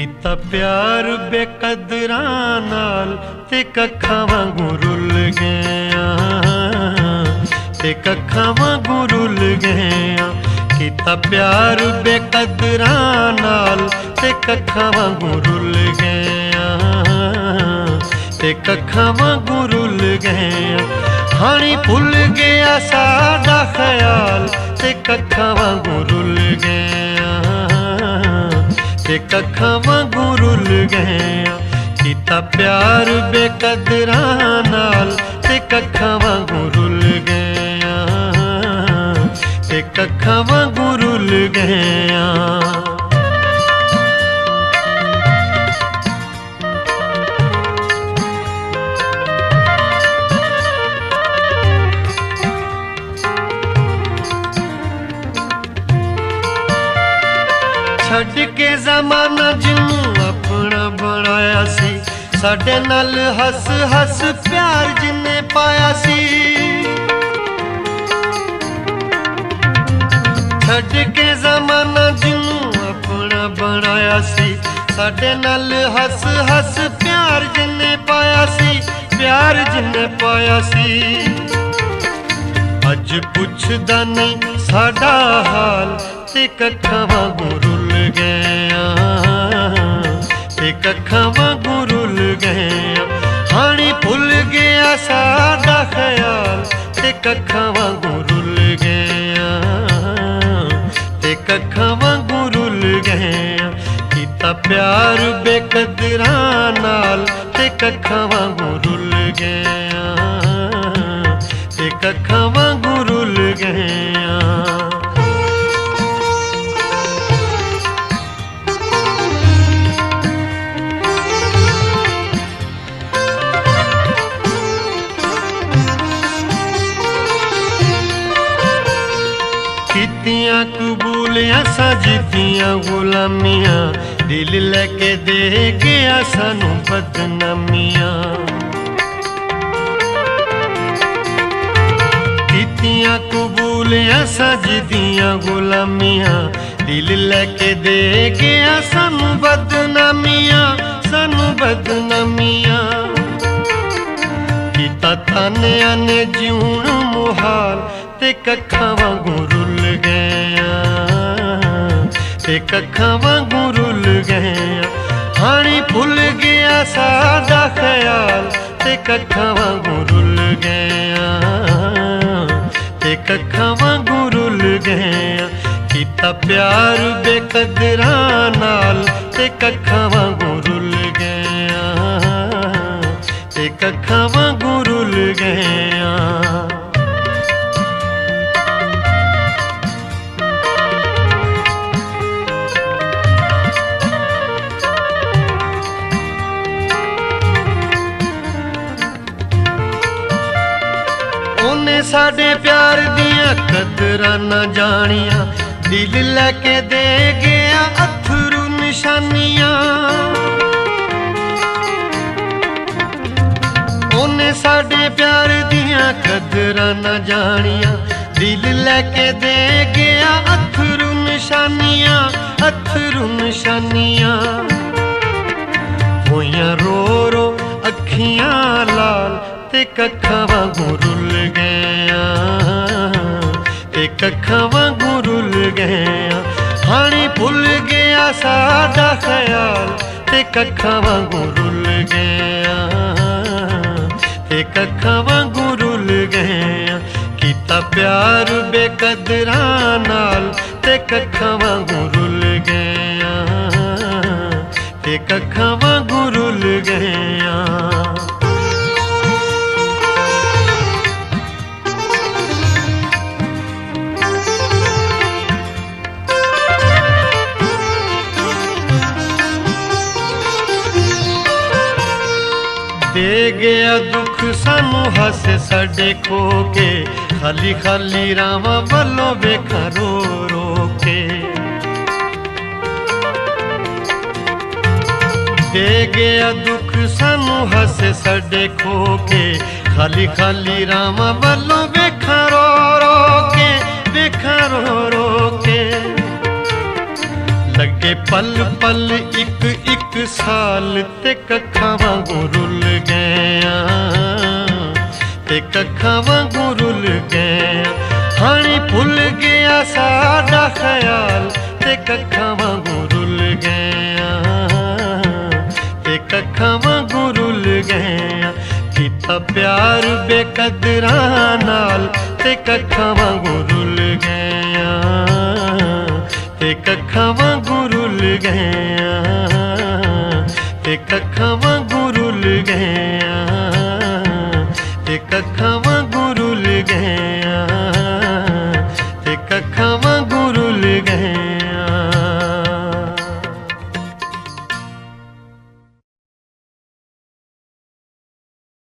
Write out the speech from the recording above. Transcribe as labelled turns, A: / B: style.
A: कीता प्यार बेकदरां नाल ते कक्खां वांगू रुल गया, ते कक्खां वांगू रुल गया। कीता प्यार बेकदरां नाल ते कक्खां वांगू रुल गया, ते कक्खां वांगू रुल गया। हाणी भुल गया साडा ख्याल ते कक्खां वांगू रुल गया, ते कक्खां वांगू रुल गया। कीता प्यार बेकदरां नाल ते कक्खां वांगू रुल गया, ते कक्खां वांगू रुल गया। छड़ के ज़माना जिन्नू अपना बनाया सी, साडे नाल हस हस प्यार जिन्ने पाया सी। छड़ के ज़माना जिन्नू अपना बनाया सी, साडे नाल हस हस प्यार जिन्ने पाया सी, प्यार जिन्ने पाया सी। अज पुछदा नहीं साडा हाल ते कक्खां वांगू रुल गया, ते कक्खां वांगू रुल गया। हाणी भुल गया साडा ख्याल ते कक्खां वांगू रुल गया, ते कक्खां वांगू रुल गया। कीता प्यार बेकदरां नाल ते कक्खां वांगू रुल गया, ते कक्खां वांगू रुल गया। कीतियां कबूलियां सजदियां गुलामियां, दिल लेके दे गया सानू बदनामियां। कीतियां कबूलियां सजदियां गुलामियां, दिल लेके दे गया सानू बदनामियां, सानू बदनामियां। कीता तानियां ने जीण मुहाल ते कक्खां वांगू रुल गया, ते कक्खां वांगू रुल गया। हाणी भुल गया साडा ख्याल ते कक्खां वांगू रुल गया, ते कक्खां वांगू रुल गया। कीता प्यार बेकदरां नाल ते कक्खां वांगू रुल गया, ते कक्खां वांगू रुल गया। साडे प्यार दियां कदरां ना जानियां, दिल लेके दे गया अथरू निशानियां। ओने साडे प्यार दियां कदरां ना जानियां, दिल लेके दे गया अथरू निशानियां, अथरू निशानियां। होइयां रो रो अखियां लाल ते कक्खां वांगू रुल गया, ते कक्खां वांगू रुल गया। हाणी भुल गया साडा ख्याल ते कक्खां वांगू रुल गया, ते कक्खां वांगू रुल गया। कीता प्यार बेकदरां नाल ते कक्खां वांगू रुल गया, ते कक्खां वांगू रुल गया। दे गया दुख सानू हासे साडे खो के, खाली खाली रावां वल्लों वेखां रो रो के। दे गया दुख सानू हासे साडे खो के, खाली खाली रावां वल्लों वेखां रो रो के, वेखां रो रो के। के पल पल एक एक साल ते कखां वांगू रुल गया, ते कखां वांगू रुल गया। हाणी भुल गया साडा ख्याल ते कखां वांगू रुल गया, ते कखां वांगू रुल गया। कीता प्यार बेकदरां नाल ते कखां वांगू रुल गया, ते कखां वांगू रुल गया, ते कखां वांगू रुल गया, ते कखां